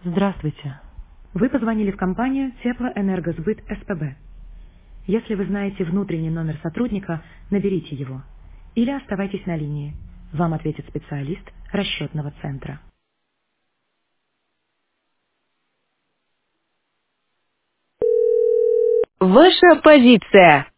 Здравствуйте. Вы позвонили в компанию Теплоэнергосбыт СПБ. Если вы знаете внутренний номер сотрудника, наберите его. Или оставайтесь на линии. Вам ответит специалист расчетного центра. Ваша позиция.